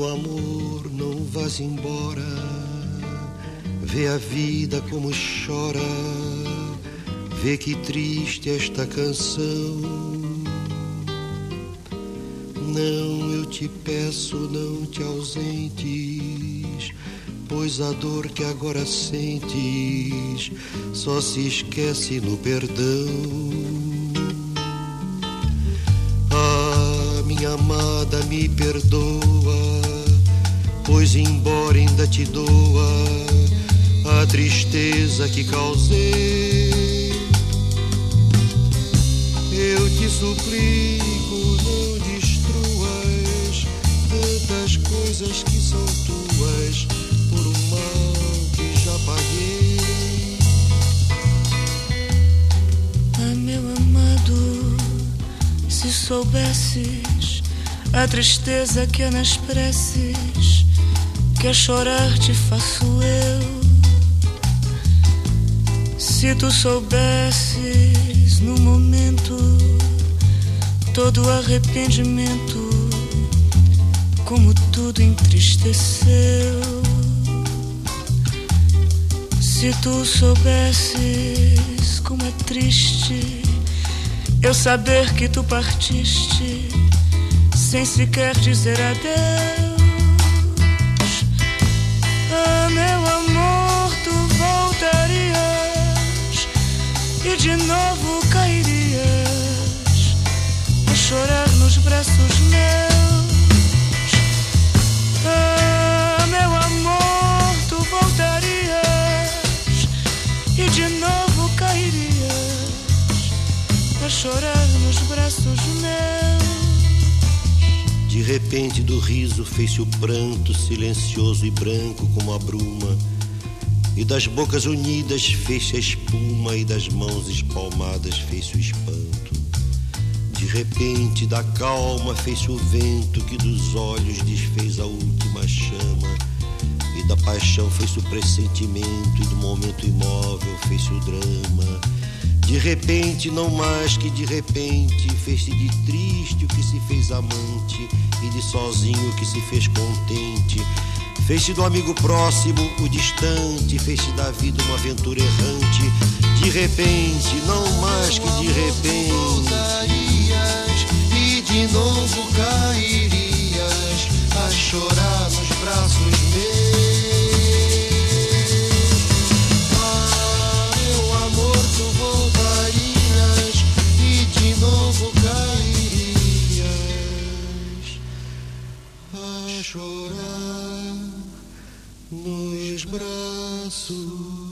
Meu amor, não vás embora, vê a vida como chora, vê que triste esta canção. Não, eu te peço, não te ausentes, pois a dor que agora sentes só se esquece no perdão. Ah, minha amada, me perdoa, pois embora ainda te doa a tristeza que causei. Eu te suplico, não destruas tantas coisas que são tuas por um mal que já paguei. Ah, meu amado, se soubesses a tristeza que há nas preces que a chorar te faço eu. Se tu soubesses no momento todo o arrependimento, como tudo entristeceu. Se tu soubesses como é triste eu saber que tu partiste sem sequer dizer adeus. Ah, meu amor, tu voltarias e de novo cairias a chorar nos braços meus. Ah, meu amor, tu voltarias e de novo cairias a chorar nos braços meus. De repente do riso fez-se o pranto, silencioso e branco como a bruma, e das bocas unidas fez-se a espuma, e das mãos espalmadas fez-se o espanto. De repente da calma fez-se o vento, que dos olhos desfez a última chama, e da paixão fez-se o pressentimento, e do momento imóvel fez-se o drama. De repente, não mais que de repente, fez-se de triste o que se fez amante, e de sozinho o que se fez contente. Fez-se do amigo próximo o distante, fez-se da vida uma aventura errante. De repente, não mais que de repente, voltarias e de novo cairias a chorar nos braços meus. Ah, meu amor, tu voltarias e de novo cairias a chorar nos braços